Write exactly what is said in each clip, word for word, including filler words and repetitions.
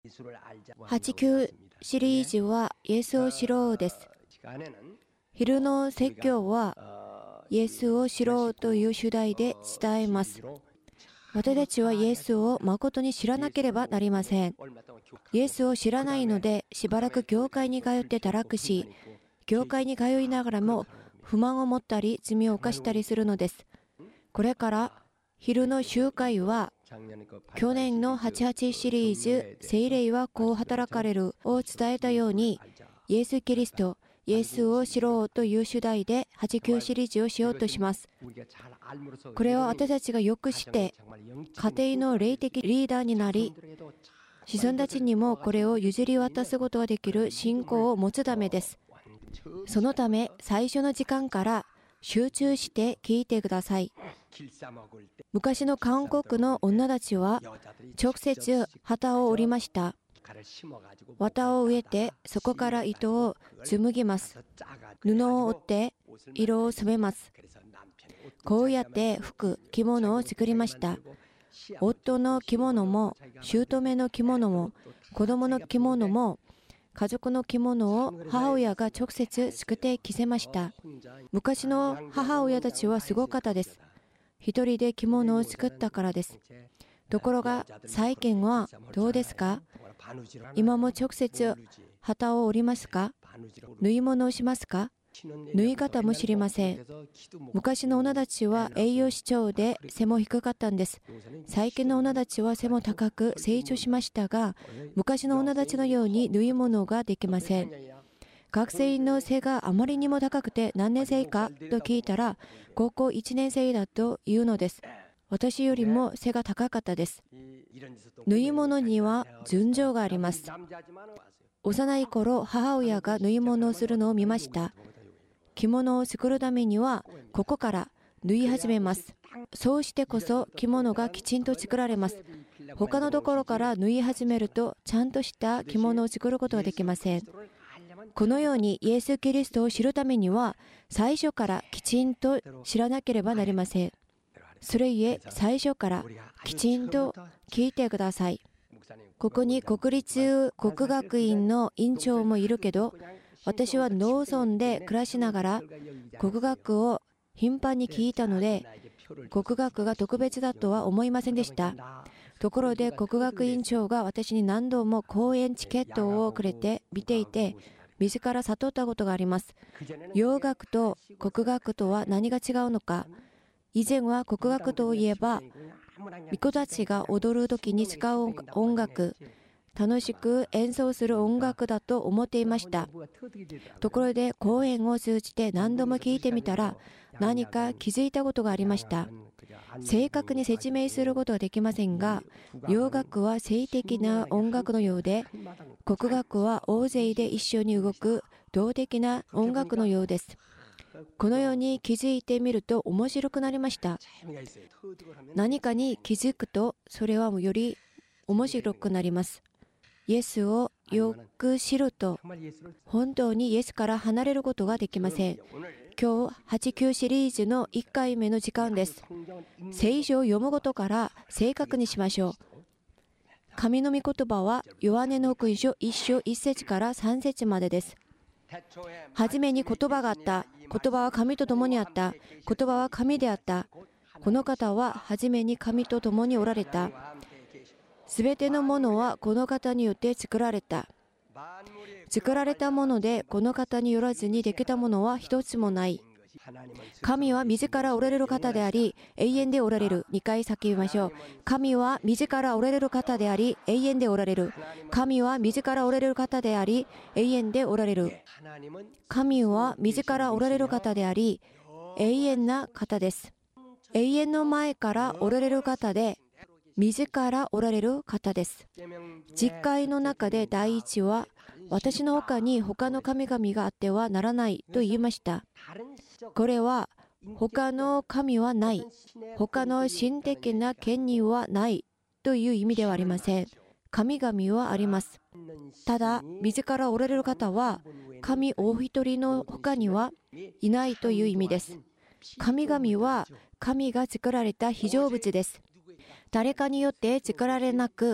はちきゅうシリーズはイエスを知ろうです。昼の説教はイエスを知ろうという主題で伝えます。私たちはイエスを誠に知らなければなりません。イエスを知らないので、しばらく教会に通って堕落し、教会に通いながらも不満を持ったり罪を犯したりするのです。これから昼の集会は、去年のはちじゅうはちシリーズ、聖霊はこう働かれるを伝えたように、イエス・キリスト、イエスを知ろうという主題ではちじゅうきゅうシリーズをしようとします。これは私たちがよく知って、家庭の霊的リーダーになり、子孫たちにもこれを譲り渡すことができる信仰を持つためです。そのため、最初の時間から集中して聞いてください。昔の韓国の女たちは直接旗を折りました。綿を植えて、そこから糸を紡ぎます。布を折って色を染めます。こうやって服、着物を作りました。夫の着物も、姑の着物も、子供の着物も、家族の着物を母親が直接作って着せました。昔の母親たちはすごかったです。一人で着物を作ったからです。ところが最近はどうですか？今も直接旗を折りますか？縫い物をしますか？縫い方も知りません。昔の女たちは栄養失調で背も低かったんです。最近の女たちは背も高く成長しましたが、昔の女たちのように縫い物ができません。学生の背があまりにも高くて何年生かと聞いたら、高校いちねん生だというのです。私よりも背が高かったです。縫い物には順序があります。幼い頃、母親が縫い物をするのを見ました。着物を作るためにはここから縫い始めます。そうしてこそ着物がきちんと作られます。他のところから縫い始めるとちゃんとした着物を作ることができません。このようにイエス・キリストを知るためには最初からきちんと知らなければなりません。それゆえ最初からきちんと聞いてください。ここに国立国学院の院長もいるけど、私は農村で暮らしながら国学を頻繁に聞いたので、国学が特別だとは思いませんでした。ところで国学院長が私に何度も講演チケットをくれて見ていて、自ら悟ったことがあります。洋楽と国学とは何が違うのか。以前は国学といえば、巫女たちが踊る時に使う音楽、楽しく演奏する音楽だと思っていました。ところで講演を通じて何度も聞いてみたら、何か気づいたことがありました。正確に説明することはできませんが、洋楽は性的な音楽のようで、国楽は大勢で一緒に動く動的な音楽のようです。このように気づいてみると面白くなりました。何かに気づくと、それはより面白くなります。イエスをよく知ると、本当にイエスから離れることができません。今日、はちじゅうきゅうシリーズのいっかいめの時間です。聖書を読むことから正確にしましょう。神の御言葉は、ヨハネの福音書いっ章いち節からさん節までです。はじめに言葉があった。言葉は神と共にあった。言葉は神であった。この方ははじめに神と共におられた。すべてのものはこの方によって作られた。作られたものでこの方によらずにできたものは一つもない。神は自らおられる方であり、永遠でおられる。にかい叫びましょう。神は自らおられる方であり、永遠でおられる。神は自らおられる方であり、永遠でおられる。神は自らおられる方であり、永遠な方です。永遠の前からおられる方で、自らおられる方です。実会の中で第一は、私の他に他の神々があってはならないと言いました。これは他の神はない、他の神的な権威はないという意味ではありません。神々はあります。ただ、自らおられる方は神お一人の他にはいないという意味です。神々は神が作られた被造物です。誰かによって作られなく、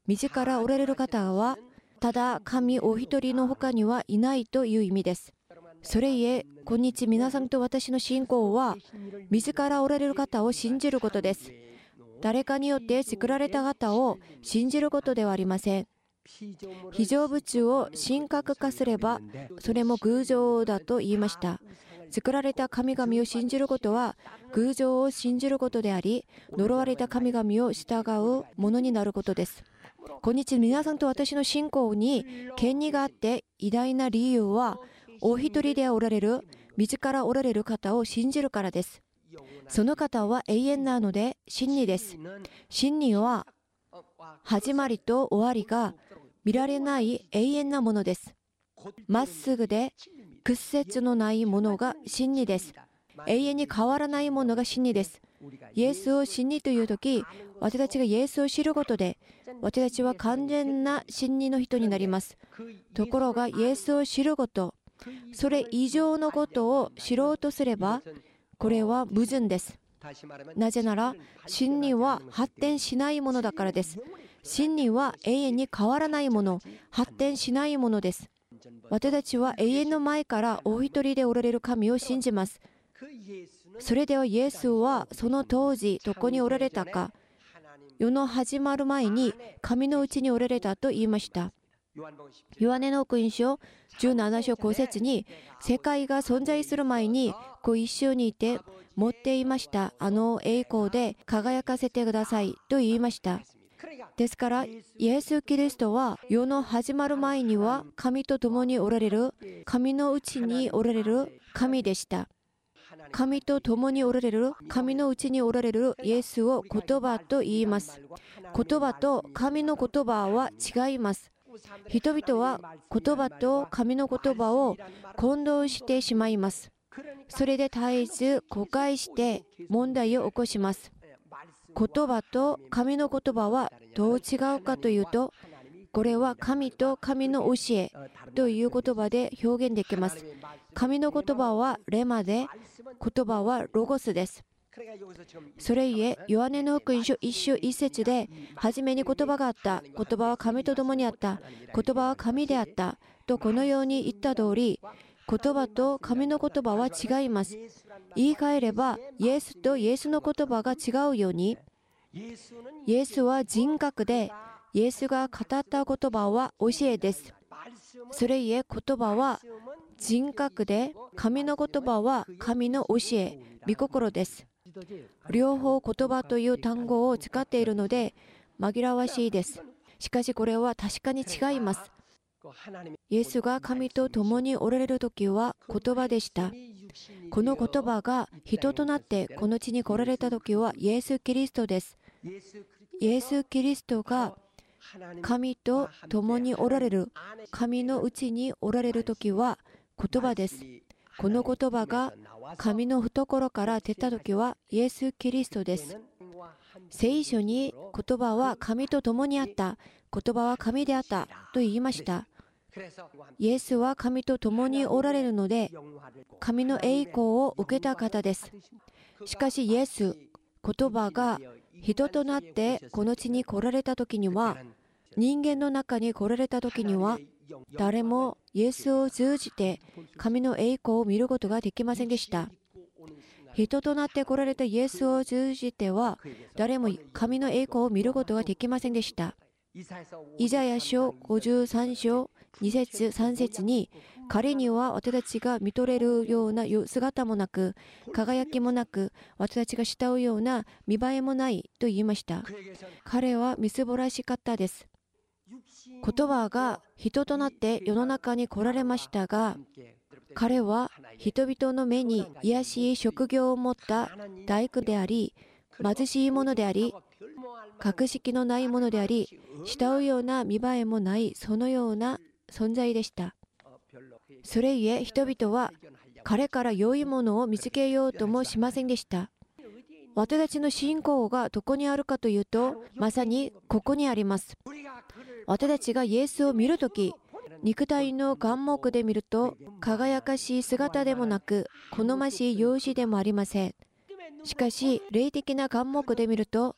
自らおられる方はただ神お一人の他にはいないという意味です。それゆえ今日皆さんと私の信仰は自らおられる方を信じることです。誰かによって作られた方を信じることではありません。被造物を神格化すればそれも偶像だと言いました。作られた神々を信じることは偶像を信じることであり、呪われた神々を従うものになることです。今日皆さんと私の信仰に権威があって偉大な理由は、お一人でおられる自らおられる方を信じるからです。その方は永遠なので真理です。真理は始まりと終わりが見られない永遠なものです。まっすぐで屈折のないものが真理です。永遠に変わらないものが真理です。イエスを真理というとき、私たちがイエスを知ることで、私たちは完全な真理の人になります。ところが、イエスを知ること、それ以上のことを知ろうとすれば、これは矛盾です。なぜなら、真理は発展しないものだからです。真理は永遠に変わらないもの、発展しないものです。私たちは永遠の前からお一人でおられる神を信じます。それではイエスはその当時どこにおられたか、世の始まる前に神のうちにおられたと言いました。ヨハネの福音書じゅうなな章ご節に、世界が存在する前にご一緒にいて持っていましたあの栄光で輝かせてくださいと言いました。ですからイエス・キリストは世の始まる前には神と共におられる、神のうちにおられる神でした。神と共におられる、神のうちにおられるイエスを言葉と言います。言葉と神の言葉は違います。人々は言葉と神の言葉を混同してしまいます。それで絶えず誤解して問題を起こします。言葉と神の言葉はどう違うかというと、これは神と神の教えという言葉で表現できます。神の言葉はレマで、言葉はロゴスです。それゆえ、ヨハネの福音書一章一節で、はじめに言葉があった、言葉は神と共にあった、言葉は神であったとこのように言った通り、言葉と神の言葉は違います。言い換えれば、イエスとイエスの言葉が違うように、イエスは人格で、イエスが語った言葉は教えです。それゆえ言葉は人格で、神の言葉は神の教え、御心です。両方言葉という単語を使っているので紛らわしいです。しかしこれは確かに違います。イエスが神と共におられる時は言葉でした。この言葉が人となってこの地に来られた時はイエス・キリストです。イエス・キリストが神と共におられる、神のうちにおられる時は言葉です。この言葉が神の懐から出た時はイエス・キリストです。聖書に言葉は神と共にあった、言葉は神であったと言いました。イエスは神と共におられるので、神の栄光を受けた方です。しかしイエス、言葉が人となってこの地に来られた時には、人間の中に来られた時には、誰もイエスを通じて神の栄光を見ることができませんでした。人となって来られたイエスを通じては、誰も神の栄光を見ることができませんでした。イザヤ書ごじゅうさん章に節さん節に、彼には私たちが見とれるような姿もなく、輝きもなく、私たちが慕うような見栄えもないと言いました。彼はみすぼらしかったです。言葉が人となって世の中に来られましたが、彼は人々の目に卑しい職業を持った大工であり、貧しいものであり、格式のないものであり、慕うような見栄えもないそのような存在でした。それゆえ人々は彼から良いものを見つけようともしませんでした。私たちの信仰がどこにあるかというと、まさにここにあります。私たちがイエスを見るとき、肉体の眼目で見ると輝かしい姿でもなく、好ましい容姿でもありません。しかし霊的な眼目で見ると、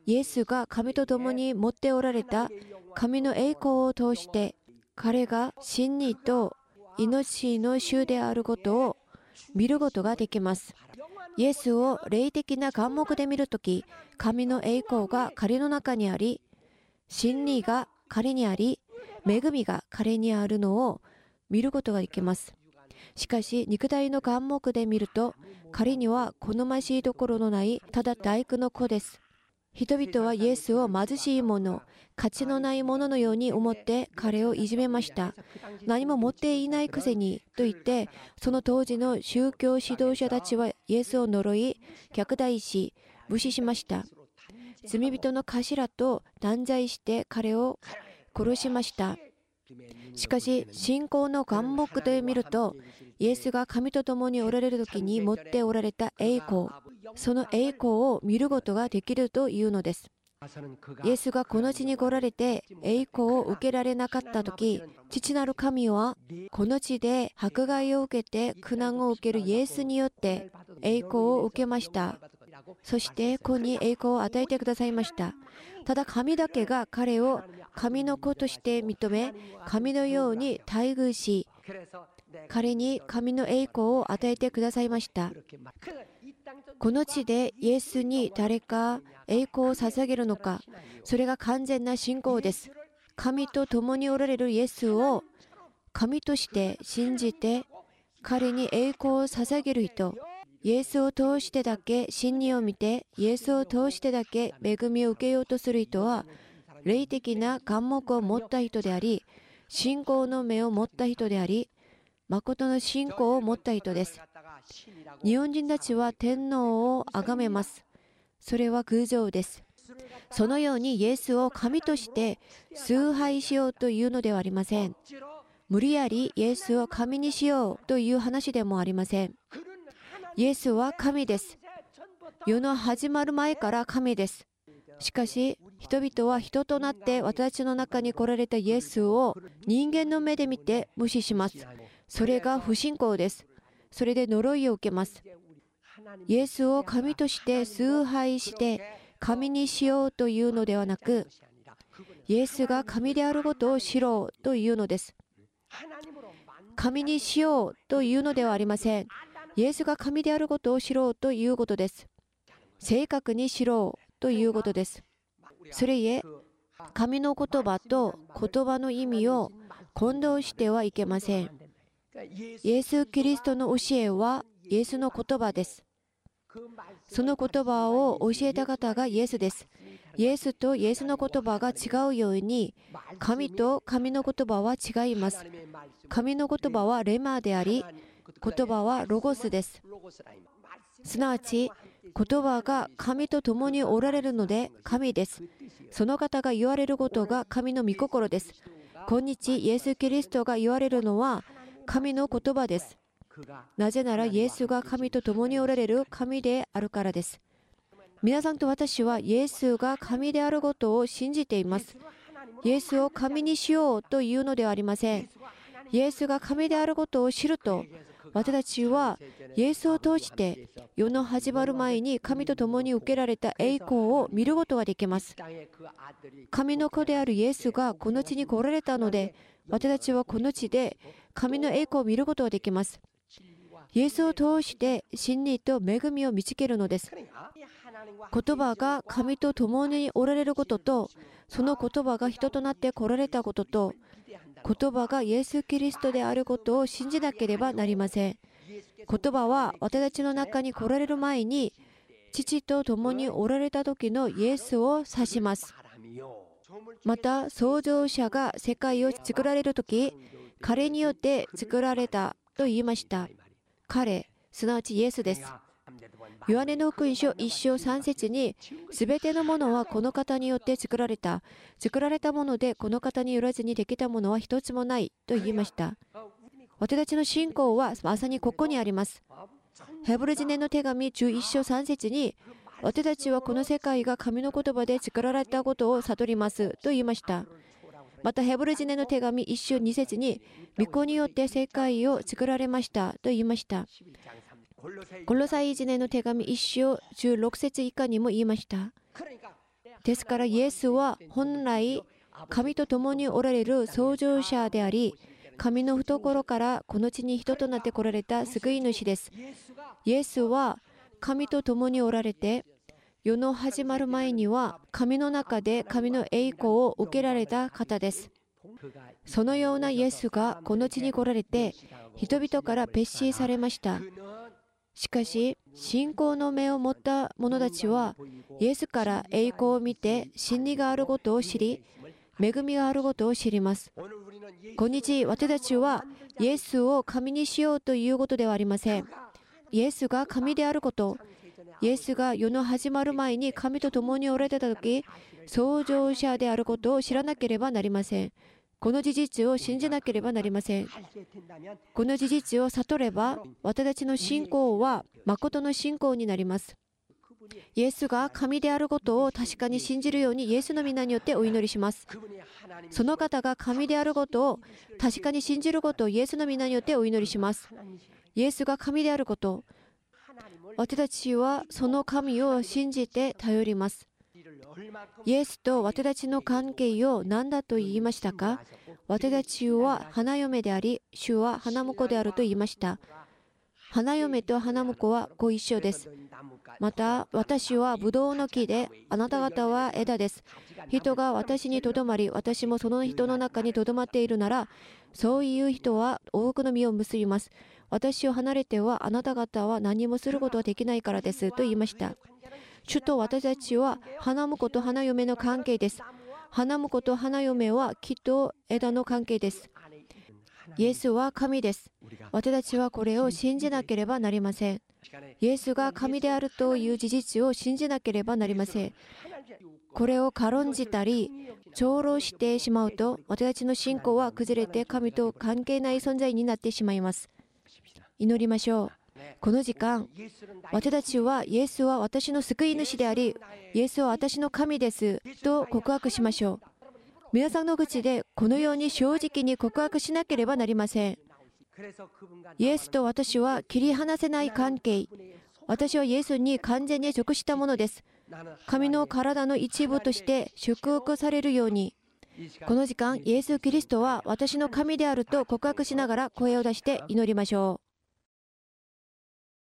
イエスが神と共に持っておられた神の栄光を通して、彼が真理と命の主であることを見ることができます。イエスを霊的な眼目で見るとき、神の栄光が彼の中にあり、真理が彼にあり、恵みが彼にあるのを見ることができます。しかし、肉体の眼目で見ると、彼には好ましいところのない、ただ大工の子です。人々はイエスを貧しいもの、価値のないもののように思って彼をいじめました。何も持っていないくせにと言って、その当時の宗教指導者たちはイエスを呪い、虐待し、無視しました。罪人の頭と断罪して彼を殺しました。しかし、信仰の眼目で見ると、イエスが神と共におられる時に持っておられた栄光、その栄光を見ることができるというのです。イエスがこの地に来られて栄光を受けられなかった時、父なる神はこの地で迫害を受けて苦難を受けるイエスによって栄光を受けました。そして子に栄光を与えてくださいました。ただ神だけが彼を神の子として認め、神のように待遇し、彼に神の栄光を与えてくださいました。この地でイエスに誰か栄光を捧げるのか、それが完全な信仰です。神と共におられるイエスを神として信じて、彼に栄光を捧げる人、イエスを通してだけ真理を見て、イエスを通してだけ恵みを受けようとする人は、霊的な眼目を持った人であり、信仰の目を持った人であり、誠の信仰を持った人です。日本人たちは天皇を崇めます。それは偶像です。そのようにイエスを神として崇拝しようというのではありません。無理やりイエスを神にしようという話でもありません。イエスは神です。世の始まる前から神です。しかし、人々は人となって私たちの中に来られたイエスを人間の目で見て無視します。それが不信仰です。それで呪いを受けます。イエスを神として崇拝して神にしようというのではなく、イエスが神であることを知ろうというのです。神にしようというのではありません。イエスが神であることを知ろうということです。正確に知ろうということです。それゆえ、神の言葉と言葉の意味を混同してはいけません。イエス・キリストの教えはイエスの言葉です。その言葉を教えた方がイエスです。イエスとイエスの言葉が違うように、神と神の言葉は違います。神の言葉はレマであり、言葉はロゴスです。すなわち、言葉が神と共におられるので神です。その方が言われることが神の御心です。今日、イエス・キリストが言われるのは神の言葉です。なぜならイエスが神と共におられる神であるからです。皆さんと私はイエスが神であることを信じています。イエスを神にしようというのではありません。イエスが神であることを知ると、私たちはイエスを通して世の始まる前に神と共に受けられた栄光を見ることができます。神の子であるイエスがこの地に来られたので、私たちはこの地で神の栄光を見ることができます。イエスを通して真理と恵みを見つけるのです。言葉が神と共におられることと、その言葉が人となって来られたことと、言葉がイエス・キリストであることを信じなければなりません。言葉は私たちの中に来られる前に、父と共におられた時のイエスを指します。また、創造者が世界を作られる時、彼によって作られたと言いました。彼、すなわちイエスです。ヨハネの福音書一章三節に、すべてのものはこの方によって作られた。作られたものでこの方によらずにできたものは一つもないと言いました。私たちの信仰はまさにここにあります。ヘブル人への手紙じゅういっ章さん節に、私たちはこの世界が神の言葉で作られたことを悟りますと言いました。またヘブル人への手紙いっ章に節に、御子によって世界を作られましたと言いました。コロサイ人への手紙いっ章じゅうろく節以下にも言いました。 ですからイエスは本来神と共におられる創造者であり、神の懐からこの地に人となって来られた救い主です。イエスは神と共におられて、世の始まる前には神の中で神の栄光を受けられた方です。そのようなイエスがこの地に来られて、人々から蔑視されました。しかし、信仰の目を持った者たちは、イエスから栄光を見て、真理があることを知り、恵みがあることを知ります。今日、私たちはイエスを神にしようということではありません。イエスが神であること、イエスが世の始まる前に神と共におられたとき、創造者であることを知らなければなりません。この事実を信じなければなりません。この事実を悟れば、私たちの信仰は誠の信仰になります。イエスが神であることを確かに信じるように、イエスの皆によってお祈りします。その方が神であることを確かに信じることをイエスの皆によってお祈りします。イエスが神であること、私たちはその神を信じて頼ります。イエスと私たちの関係を何だと言いましたか？私たちは花嫁であり、主は花婿であると言いました。花嫁と花婿はご一緒です。また、私はブドウの木で、あなた方は枝です。人が私にとどまり、私もその人の中にとどまっているなら、そういう人は多くの実を結びます。私を離れては、あなた方は何もすることはできないからです。と言いました。主と私たちは、花婿と花嫁の関係です。花婿と花嫁は木と枝の関係です。イエスは神です。私たちはこれを信じなければなりません。イエスが神であるという事実を信じなければなりません。これを軽んじたり、長老してしまうと、私たちの信仰は崩れて神と関係ない存在になってしまいます。祈りましょう。この時間、私たちはイエスは私の救い主であり、イエスは私の神ですと告白しましょう。皆さんの口でこのように正直に告白しなければなりません。イエスと私は切り離せない関係。私はイエスに完全に属したものです。神の体の一部として祝福されるように、この時間、イエス・キリストは私の神であると告白しながら声を出して祈りましょう。